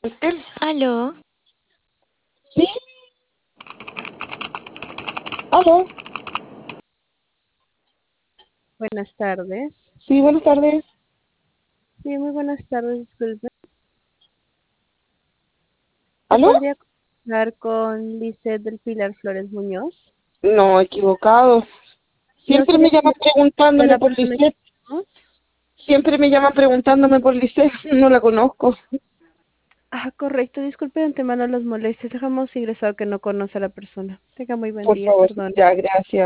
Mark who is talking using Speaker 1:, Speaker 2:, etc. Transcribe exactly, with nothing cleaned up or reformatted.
Speaker 1: Pastel.
Speaker 2: Aló,
Speaker 1: ¿Sí? ¿Aló?
Speaker 3: Buenas tardes.
Speaker 1: Sí, buenas tardes.
Speaker 3: Sí, muy buenas tardes, disculpe. ¿Se
Speaker 1: ¿Aló?
Speaker 3: podría hablar con Lisette del Pilar Flores Muñoz?
Speaker 1: No, equivocado.
Speaker 3: ¿No
Speaker 1: Siempre
Speaker 3: sería
Speaker 1: me llaman
Speaker 3: con
Speaker 1: preguntándome
Speaker 3: la
Speaker 1: por
Speaker 3: persona
Speaker 1: Lisette.
Speaker 3: que llamó?
Speaker 1: Siempre me llaman preguntándome por Lisette. No la conozco.
Speaker 3: Ah, correcto. Disculpe de antemano las molestias. Dejamos ingresado que no conoce a la persona. Tenga muy buen
Speaker 1: Por
Speaker 3: día,
Speaker 1: favor.
Speaker 3: perdón.
Speaker 1: Ya, gracias.